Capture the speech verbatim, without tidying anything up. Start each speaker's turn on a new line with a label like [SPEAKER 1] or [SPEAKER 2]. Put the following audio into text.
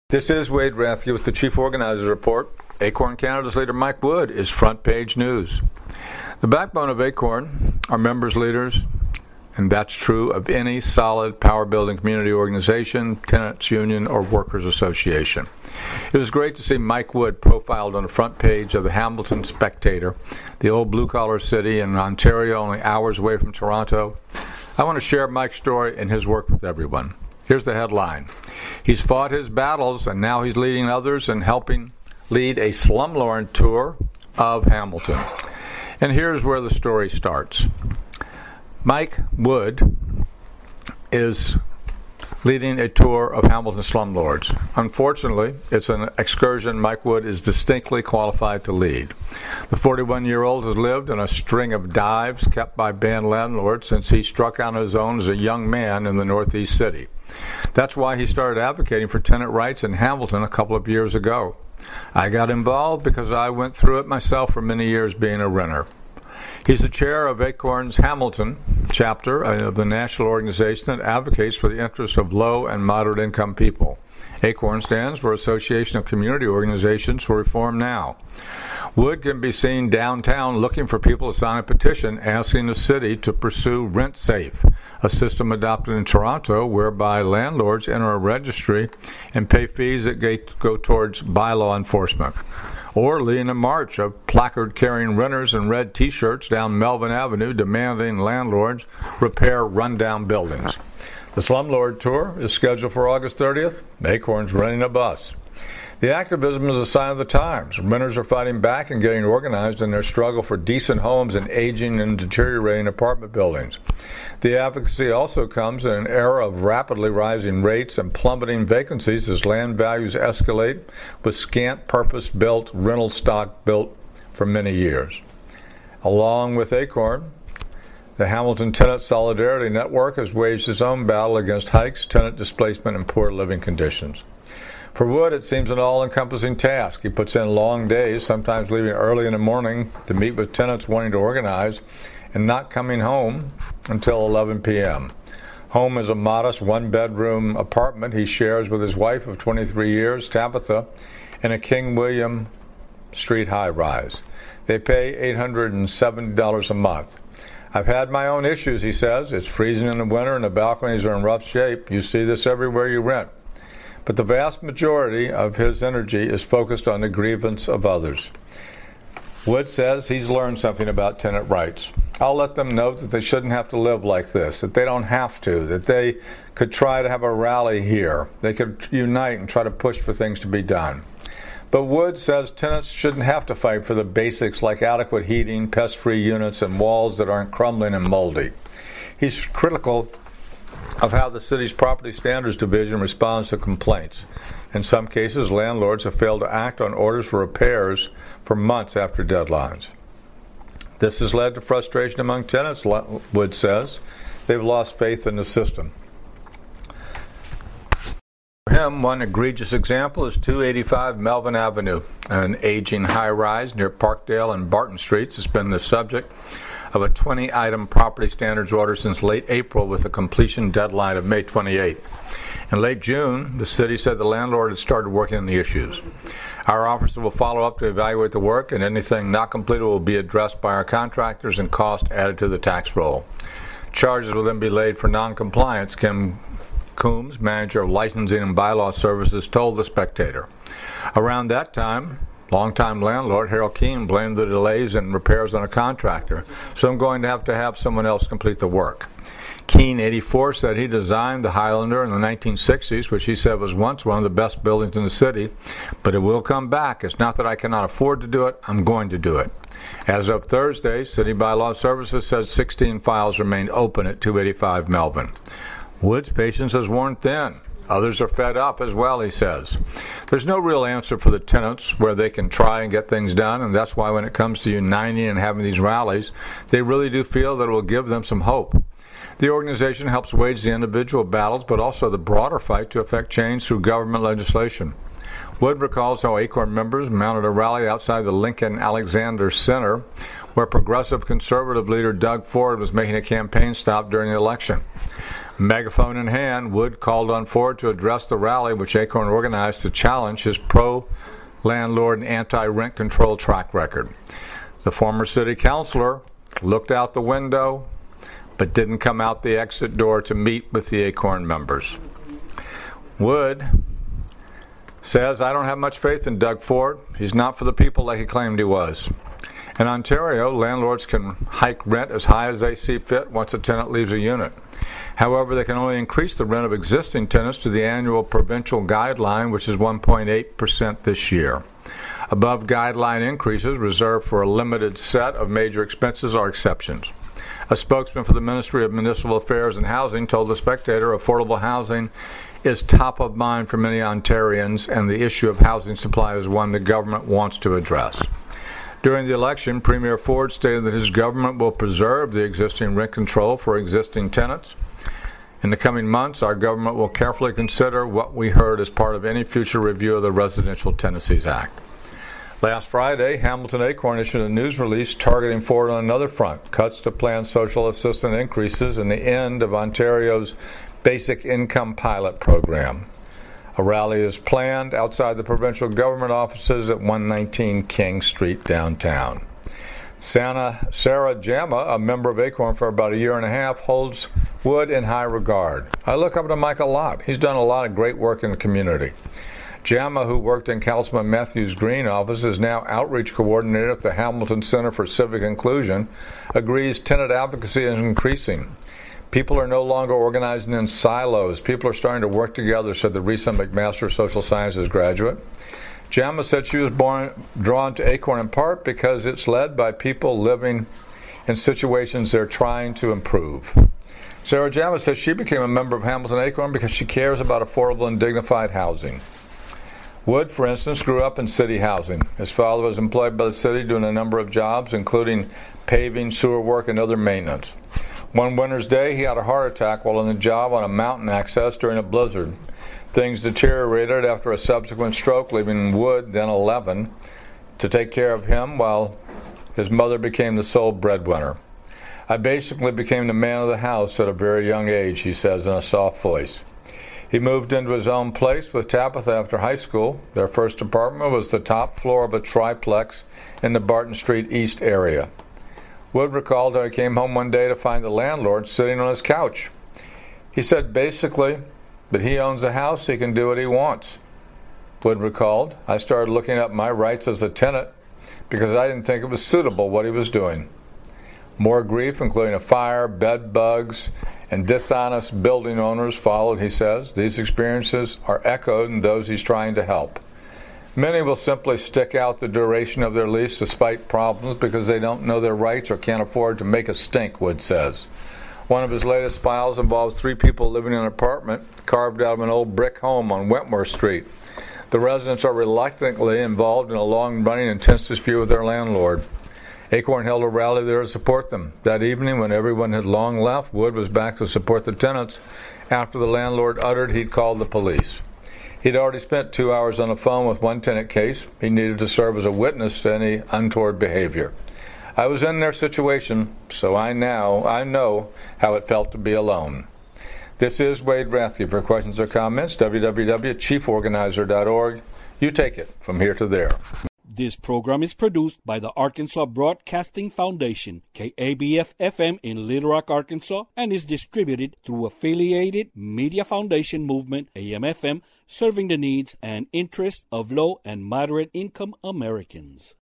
[SPEAKER 1] This is Wade Rathke with the Chief Organizer Report. Acorn Canada's leader Mike Wood is front page news. The backbone of Acorn are members, leaders, and that's true of any solid power-building community organization, tenants union, or workers association. It was great to see Mike Wood profiled on the front page of the Hamilton Spectator, the old blue-collar city in Ontario, only hours away from Toronto. I want to share Mike's story and his work with everyone. Here's the headline. He's fought his battles, and now he's leading others and helping lead a slumlord tour of Hamilton. And here's where the story starts. Mike Wood is leading a tour of Hamilton slumlords. Unfortunately, it's an excursion Mike Wood is distinctly qualified to lead. The forty-one-year-old has lived in a string of dives kept by banned landlords since he struck out on his own as a young man in the Northeast city. That's why he started advocating for tenant rights in Hamilton a couple of years ago. I got involved because I went through it myself for many years being a renter. He's the chair of Acorn's Hamilton chapter of the national organization that advocates for the interests of low and moderate income people. Acorn stands for Association of Community Organizations for Reform Now. Wood can be seen downtown looking for people to sign a petition asking the city to pursue RentSafe, a system adopted in Toronto whereby landlords enter a registry and pay fees that go towards bylaw enforcement. Or leading a march of placard-carrying renters in red T-shirts down Melvin Avenue demanding landlords repair rundown buildings. The Slumlord Tour is scheduled for August thirtieth. Acorn's renting a bus. The activism is a sign of the times. Renters are fighting back and getting organized in their struggle for decent homes in aging and deteriorating apartment buildings. The advocacy also comes in an era of rapidly rising rates and plummeting vacancies as land values escalate with scant purpose-built rental stock built for many years. Along with Acorn, the Hamilton Tenant Solidarity Network has waged its own battle against hikes, tenant displacement, and poor living conditions. For Wood, it seems an all-encompassing task. He puts in long days, sometimes leaving early in the morning to meet with tenants wanting to organize, and not coming home until eleven p.m. Home is a modest one-bedroom apartment he shares with his wife of twenty-three years, Tabitha, in a King William Street high-rise. They pay eight hundred seventy dollars a month. I've had my own issues, he says. It's freezing in the winter and the balconies are in rough shape. You see this everywhere you rent. But the vast majority of his energy is focused on the grievance of others. Wood says he's learned something about tenant rights. I'll let them know that they shouldn't have to live like this, that they don't have to, that they could try to have a rally here. They could unite and try to push for things to be done. But Wood says tenants shouldn't have to fight for the basics like adequate heating, pest-free units, and walls that aren't crumbling and moldy. He's critical of how the city's Property Standards Division responds to complaints. In some cases, landlords have failed to act on orders for repairs for months after deadlines. This has led to frustration among tenants, Wood says. They've lost faith in the system. For him, one egregious example is two eighty-five Melvin Avenue, an aging high-rise near Parkdale and Barton Streets has been the subject of a twenty-item property standards order since late April with a completion deadline of May twenty-eighth. In late June, the city said the landlord had started working on the issues. Our officer will follow up to evaluate the work, and anything not completed will be addressed by our contractors and cost added to the tax roll. Charges will then be laid for noncompliance, Kim Coombs, manager of licensing and bylaw services, told The Spectator. Around that time, longtime landlord Harold Keene blamed the delays in repairs on a contractor, so I'm going to have to have someone else complete the work. Keene, eighty-four, said he designed the Highlander in the nineteen sixties, which he said was once one of the best buildings in the city, but it will come back. It's not that I cannot afford to do it, I'm going to do it. As of Thursday, City Bylaw Services says sixteen files remain open at two eighty-five Melvin. Wood's patience has worn thin. Others are fed up as well, he says. There's no real answer for the tenants where they can try and get things done, and that's why when it comes to uniting and having these rallies, they really do feel that it will give them some hope. The organization helps wage the individual battles, but also the broader fight to effect change through government legislation. Wood recalls how Acorn members mounted a rally outside the Lincoln Alexander Center, where progressive conservative leader Doug Ford was making a campaign stop during the election. Megaphone in hand, Wood called on Ford to address the rally which Acorn organized to challenge his pro-landlord and anti-rent control track record. The former city councilor looked out the window but didn't come out the exit door to meet with the Acorn members. Wood says, "I don't have much faith in Doug Ford. He's not for the people like he claimed he was." In Ontario, landlords can hike rent as high as they see fit once a tenant leaves a unit. However, they can only increase the rent of existing tenants to the annual provincial guideline, which is one point eight percent this year. Above guideline increases reserved for a limited set of major expenses are exceptions. A spokesman for the Ministry of Municipal Affairs and Housing told The Spectator affordable housing is top of mind for many Ontarians, and the issue of housing supply is one the government wants to address. During the election, Premier Ford stated that his government will preserve the existing rent control for existing tenants. In the coming months, our government will carefully consider what we heard as part of any future review of the Residential Tenancies Act. Last Friday, Hamilton Acorn issued a news release targeting Ford on another front, cuts to planned social assistance increases and the end of Ontario's Basic Income Pilot Program. A rally is planned outside the provincial government offices at one nineteen King Street downtown. Santa, Sarah Jama, a member of Acorn for about a year and a half, holds Wood in high regard. "I look up to Mike a lot. He's done a lot of great work in the community." Jama, who worked in Councilman Matthews Green office, is now outreach coordinator at the Hamilton Center for Civic Inclusion, agrees tenant advocacy is increasing. "People are no longer organizing in silos. People are starting to work together," said the recent McMaster Social Sciences graduate. Jama said she was born, drawn to Acorn in part because it's led by people living in situations they're trying to improve. Sarah Jama says she became a member of Hamilton Acorn because she cares about affordable and dignified housing. Wood, for instance, grew up in city housing. His father was employed by the city doing a number of jobs, including paving, sewer work, and other maintenance. One winter's day, he had a heart attack while on the job on a mountain access during a blizzard. Things deteriorated after a subsequent stroke, leaving Wood, then eleven, to take care of him while his mother became the sole breadwinner. "I basically became the man of the house at a very young age," he says in a soft voice. He moved into his own place with Tabitha after high school. Their first apartment was the top floor of a triplex in the Barton Street East area. Wood recalled how he came home one day to find the landlord sitting on his couch. He said basically that he owns a house, he can do what he wants. Wood recalled, "I started looking up my rights as a tenant because I didn't think it was suitable what he was doing." More grief, including a fire, bed bugs, and dishonest building owners followed, he says. These experiences are echoed in those he's trying to help. Many will simply stick out the duration of their lease despite problems because they don't know their rights or can't afford to make a stink, Wood says. One of his latest files involves three people living in an apartment carved out of an old brick home on Wentworth Street. The residents are reluctantly involved in a long-running, intense dispute with their landlord. Acorn held a rally there to support them. That evening, when everyone had long left, Wood was back to support the tenants after the landlord uttered he'd called the police. He'd already spent two hours on the phone with one tenant case. He needed to serve as a witness to any untoward behavior. "I was in their situation, so I now I know how it felt to be alone." This is Wade Rathke. For questions or comments, w w w dot chief organizer dot org. You take it from here to there.
[SPEAKER 2] This program is produced by the Arkansas Broadcasting Foundation, K A B F F M in Little Rock, Arkansas, and is distributed through Affiliated Media Foundation Movement, A M F M, serving the needs and interests of low and moderate income Americans.